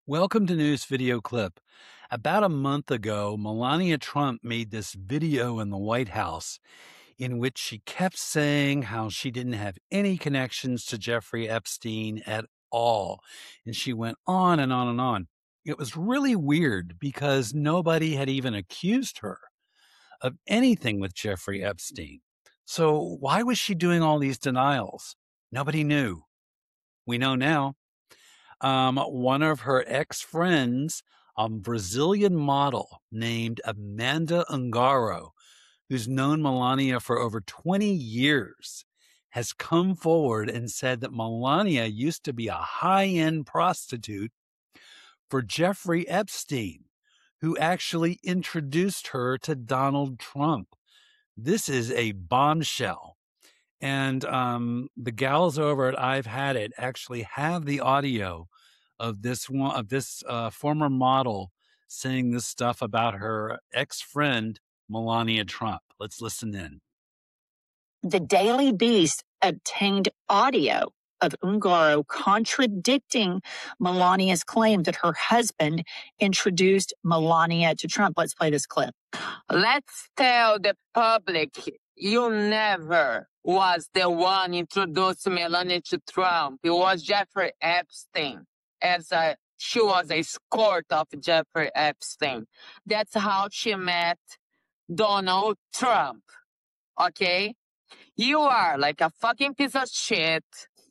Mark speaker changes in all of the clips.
Speaker 1: Welcome to News Video Clip. About a month ago, Melania Trump made this video in the White House in which she kept saying how she didn't have any connections to Jeffrey Epstein at all. And she went on and on and on. It was really weird because nobody had even accused her of anything with Jeffrey Epstein. So why was she doing all these denials? Nobody knew. We know now. One of her ex-friends, a Brazilian model named Amanda Ungaro, who's known Melania for over 20 years, has come forward and said that Melania used to be a high-end prostitute for Jeffrey Epstein, who actually introduced her to Donald Trump. This is a bombshell. And the gals over at I've Had It actually have the audio of this former model saying this stuff about her ex-friend Melania Trump. Let's listen in.
Speaker 2: The Daily Beast obtained audio of Ungaro contradicting Melania's claim that her husband introduced Melania to Trump. Let's play this clip.
Speaker 3: Let's tell the public you never was the one introduced Melania to Trump. It was Jeffrey Epstein. She was a escort of Jeffrey Epstein. That's how she met Donald Trump. Okay? You are like a fucking piece of shit.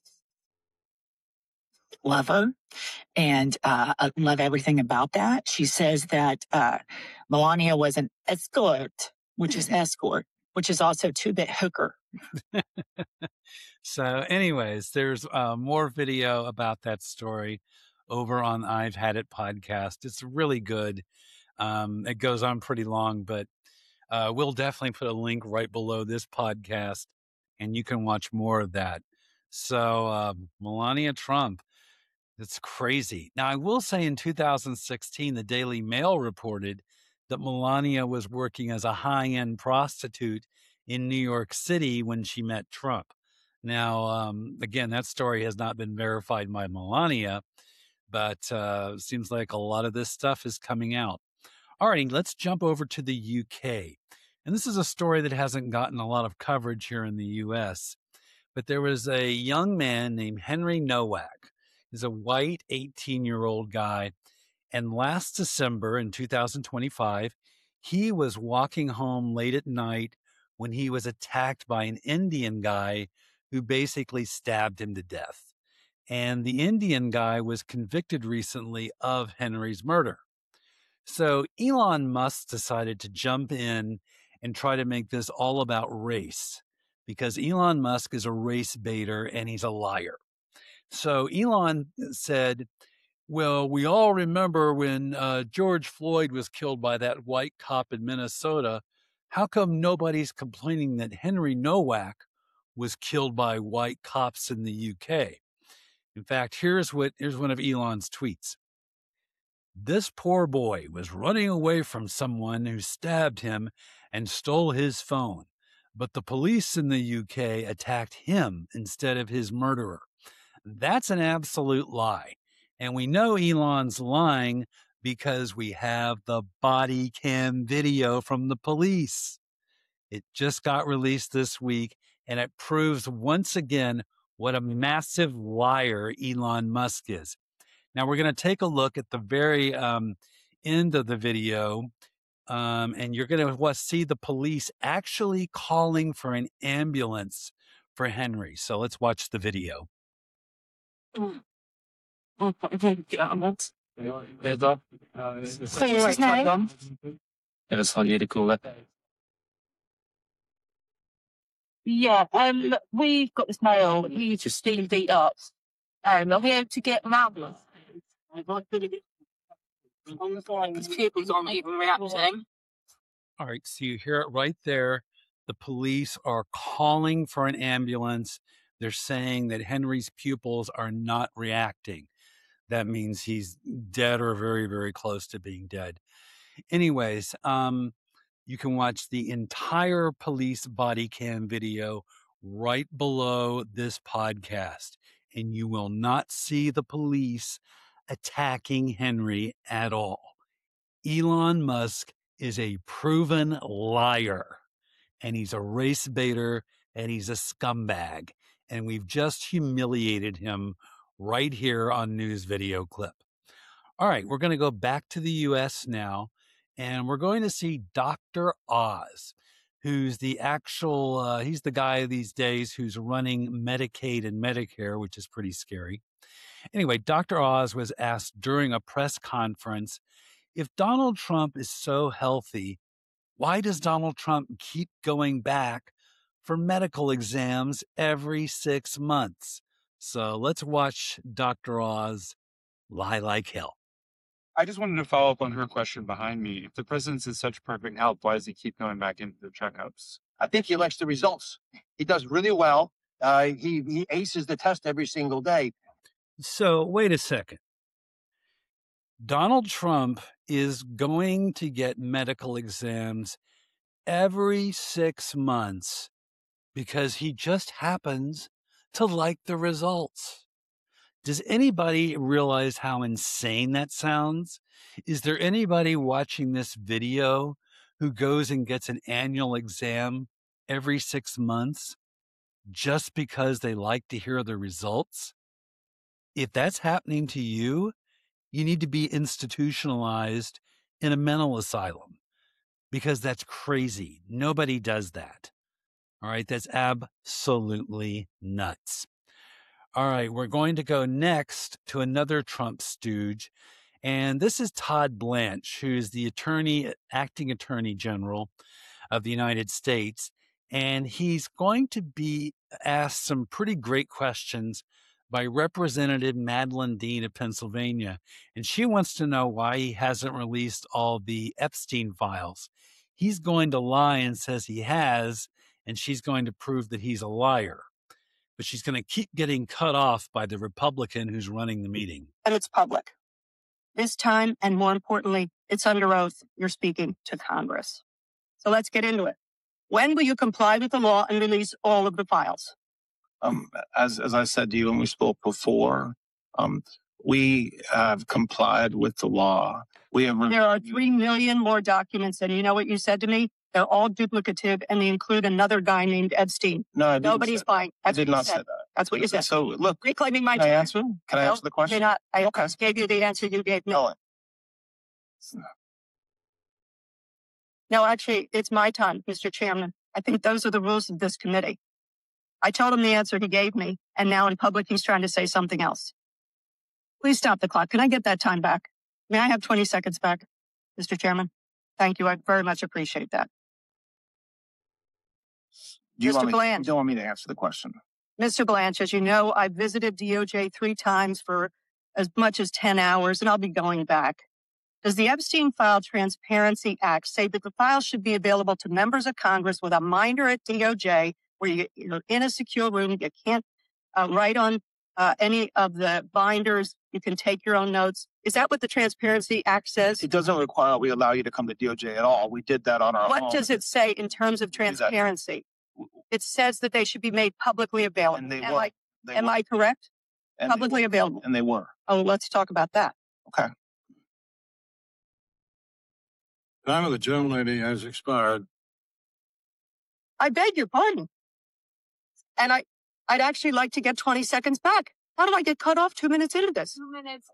Speaker 2: Love her and love everything about that. She says that Melania was an escort, which is also two-bit hooker.
Speaker 1: So anyways, there's more video about that story over on I've Had It podcast. It's really good. It goes on pretty long, but we'll definitely put a link right below this podcast and you can watch more of that. So Melania Trump, it's crazy. Now, I will say in 2016, the Daily Mail reported that Melania was working as a high-end prostitute in New York City when she met Trump. Now, again, that story has not been verified by Melania, but it seems like a lot of this stuff is coming out. All righty, let's jump over to the UK. And this is a story that hasn't gotten a lot of coverage here in the US, but there was a young man named Henry Nowak. He's a white 18-year-old guy. And last December in 2025, he was walking home late at night when he was attacked by an Indian guy who basically stabbed him to death. And the Indian guy was convicted recently of Henry's murder. So Elon Musk decided to jump in and try to make this all about race because Elon Musk is a race baiter and he's a liar. So Elon said, well, we all remember when George Floyd was killed by that white cop in Minnesota. How come nobody's complaining that Henry Nowak was killed by white cops in the UK? In fact, here's one of Elon's tweets. This poor boy was running away from someone who stabbed him and stole his phone, but the police in the UK attacked him instead of his murderer. That's an absolute lie. And we know Elon's lying because we have the body cam video from the police. It just got released this week, and it proves once again what a massive liar Elon Musk is. Now, we're going to take a look at the very end of the video, and you're going to see the police actually calling for an ambulance for Henry. So let's watch the video.
Speaker 4: Yeah, we've got this male. He's just been beat up. Are we able to get an ambulance? His pupils aren't even reacting.
Speaker 1: All right, so you hear it right there. The police are calling for an ambulance. They're saying that Henry's pupils are not reacting. That means he's dead or very, very close to being dead. Anyways, you can watch the entire police body cam video right below this podcast, and you will not see the police attacking Henry at all. Elon Musk is a proven liar, and he's a race baiter, and he's a scumbag. And we've just humiliated him right here on News Video Clip. All right, we're going to go back to the U.S. now, and we're going to see Dr. Oz, who's the actual, he's the guy these days who's running Medicaid and Medicare, which is pretty scary. Anyway, Dr. Oz was asked during a press conference, if Donald Trump is so healthy, why does Donald Trump keep going back for medical exams every 6 months? So let's watch Dr. Oz lie like hell.
Speaker 5: I just wanted to follow up on her question behind me. If the president's in such perfect health, why does he keep going back into the checkups?
Speaker 6: I think he likes the results. He does really well. He aces the test every single day.
Speaker 1: So wait a second. Donald Trump is going to get medical exams every 6 months because he just happens to like the results. Does anybody realize how insane that sounds? Is there anybody watching this video who goes and gets an annual exam every 6 months just because they like to hear the results? If that's happening to you, you need to be institutionalized in a mental asylum because that's crazy. Nobody does that. All right, that's absolutely nuts. All right, we're going to go next to another Trump stooge, and this is Todd Blanche, who is the acting attorney general of the United States, and he's going to be asked some pretty great questions by Representative Madeleine Dean of Pennsylvania, and she wants to know why he hasn't released all the Epstein files. He's going to lie and says he has, and she's going to prove that he's a liar. But she's going to keep getting cut off by the Republican who's running the meeting.
Speaker 4: And it's public. This time, and more importantly, it's under oath. You're speaking to Congress. So let's get into it. When will you comply with the law and release all of the files?
Speaker 6: As I said to you when we spoke before, we have complied with the law.
Speaker 4: There are 3 million more documents, and you know what you said to me? They're all duplicative, and they include another guy named Epstein.
Speaker 6: No,
Speaker 4: nobody's buying.
Speaker 6: I did not say that.
Speaker 4: That's what you said.
Speaker 6: So look,
Speaker 4: reclaiming my
Speaker 6: can I
Speaker 4: time.
Speaker 6: answer? Can I answer the question?
Speaker 4: Not. I
Speaker 6: Okay.
Speaker 4: gave you the answer you gave me.
Speaker 6: No.
Speaker 4: No, actually, it's my time, Mr. Chairman. I think those are the rules of this committee. I told him the answer he gave me, and now in public he's trying to say something else. Please stop the clock. Can I get that time back? May I have 20 seconds back, Mr. Chairman? Thank you. I very much appreciate that. Mr. Blanche.
Speaker 6: You don't want me to answer the question.
Speaker 4: Mr. Blanche, as you know, I visited DOJ 3 times for as much as 10 hours, and I'll be going back. Does the Epstein File Transparency Act say that the files should be available to members of Congress with a minder at DOJ, where you're in a secure room, you can't write on any of the binders, you can take your own notes? Is that what the Transparency Act says?
Speaker 6: It doesn't require we allow you to come to DOJ at all. We did that on our own.
Speaker 4: What does it say in terms of transparency? It says that they should be made publicly available.
Speaker 6: And they
Speaker 4: am
Speaker 6: were.
Speaker 4: Am I correct?
Speaker 6: And
Speaker 4: publicly available.
Speaker 6: And they were.
Speaker 4: Oh, let's talk about that.
Speaker 6: Okay.
Speaker 7: Time of the gentlelady has expired.
Speaker 4: I beg your pardon. And I'd actually like to get 20 seconds back. How did I get cut off 2 minutes into this?
Speaker 3: 2 minutes.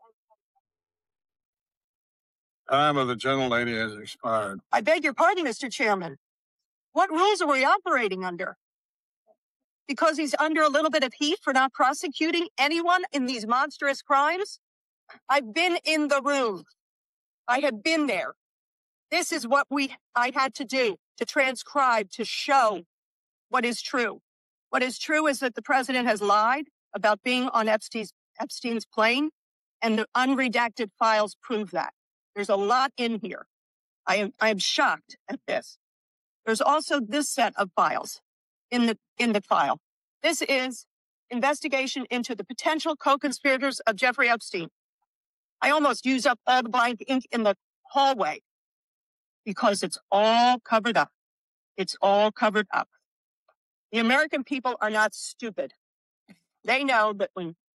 Speaker 7: Time of the gentlelady has expired.
Speaker 4: I beg your pardon, Mr. Chairman. What rules are we operating under? Because he's under a little bit of heat for not prosecuting anyone in these monstrous crimes? I've been in the room. I have been there. This is what I had to do, to transcribe, to show what is true. What is true is that the president has lied about being on Epstein's plane, and the unredacted files prove that. There's a lot in here. I am shocked at this. There's also this set of files in the file. This is investigation into the potential co-conspirators of Jeffrey Epstein. I almost used up all the blank ink in the hallway because it's all covered up. It's all covered up. The American people are not stupid. They know that when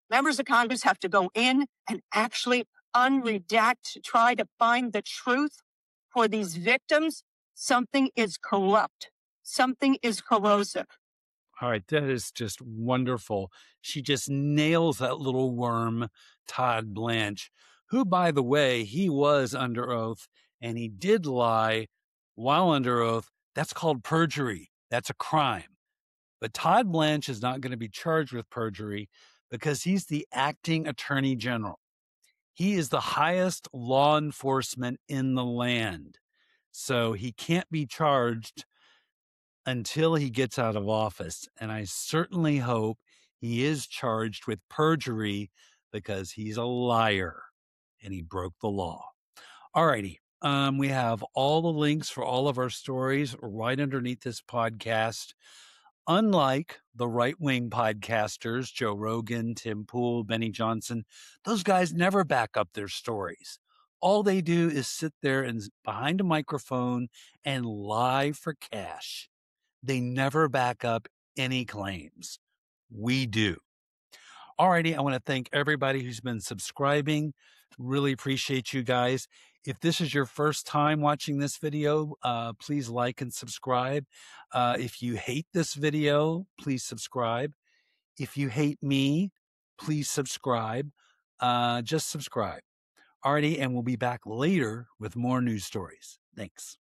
Speaker 4: Members of Congress have to go in and actually unredact to try to find the truth for these victims. Something is corrupt. Something is corrosive.
Speaker 1: All right, that is just wonderful. She just nails that little worm, Todd Blanche, who, by the way, he was under oath and he did lie while under oath. That's called perjury. That's a crime. But Todd Blanche is not going to be charged with perjury because he's the acting attorney general. He is the highest law enforcement in the land. So he can't be charged until he gets out of office. And I certainly hope he is charged with perjury because he's a liar and he broke the law. All righty. We have all the links for all of our stories right underneath this podcast. Unlike the right-wing podcasters, Joe Rogan, Tim Pool, Benny Johnson, those guys never back up their stories. All they do is sit there and behind a microphone and lie for cash. They never back up any claims. We do. Alrighty, I want to thank everybody who's been subscribing. Really appreciate you guys. If this is your first time watching this video, please like and subscribe. If you hate this video, please subscribe. If you hate me, please subscribe. Just subscribe. Alrighty, and we'll be back later with more news stories. Thanks.